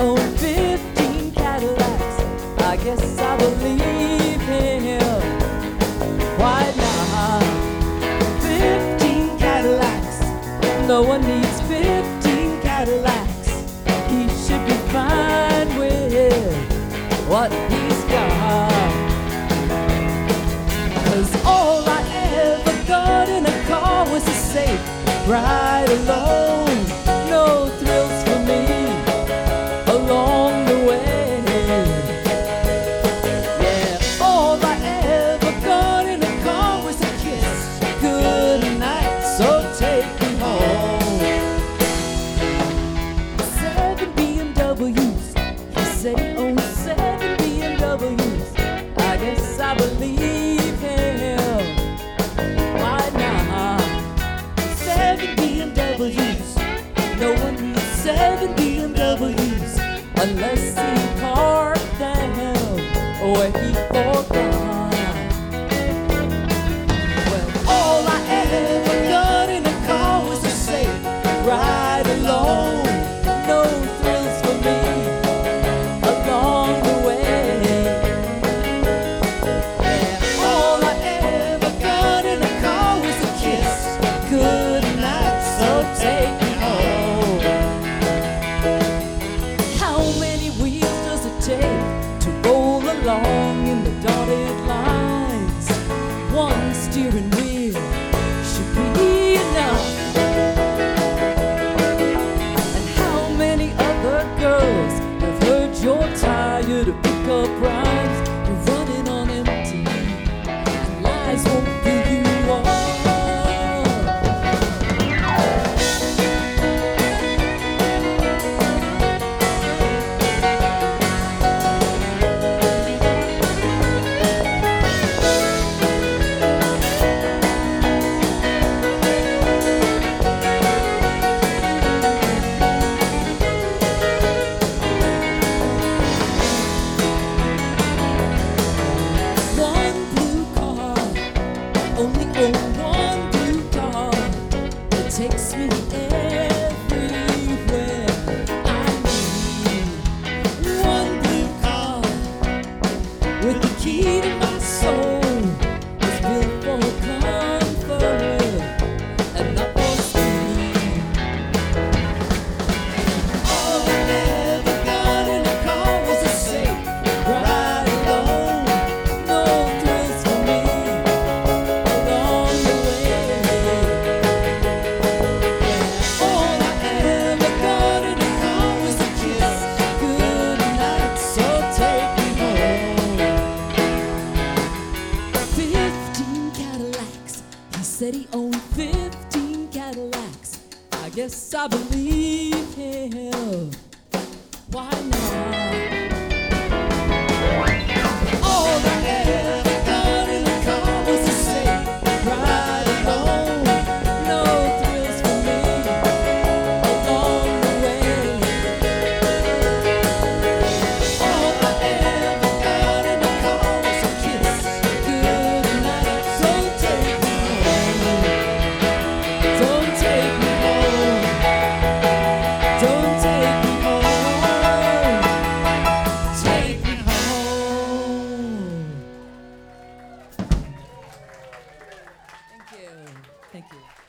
own 15 Cadillacs. I guess I believe him. Why not? 15 Cadillacs. No one needs 15 Cadillacs. He should be fine with what he's got. 'Cause all I ever got in a car was a safe ride alone. No thrills for me along the way. Yeah, all I ever got in a car was a kiss. Good night, so take me home. 7 BMWs. He said he owns 7 BMWs. I guess I believe him. Why not? 7 BMWs. No one needs 7 BMWs unless he parked them where he forgot. Well, all I ever got in a car was a safe ride alone. No thrills for me along the way. Yeah, all I ever got in a car was a kiss. Good night, so take me home. How many wheels does it take to roll along in the dotted lines? One steering wheel should be enough. And how many other girls have heard you're tired of pickup rhymes? You're running on empty, and lies won't fill you up. One blue car, only own one blue car. It takes me everywhere I need. One blue car with the key to my soul. It's built for comfort and not for speed. All I ever got in a car was a safe ride alone. No thrills for me along the way. Yeah, all I ever got in a car was a kiss. Good night, so take me home. 15 Cadillacs. He said he owned 15 Cadillacs. I guess I believe him. Why not? All I ever got in a car was a safe ride alone. No thrills for me along the way. All I ever got in a car was a kiss. Good night, so take me home. Don't take me home. Don't take me home. Take me home. Thank you. Thank you.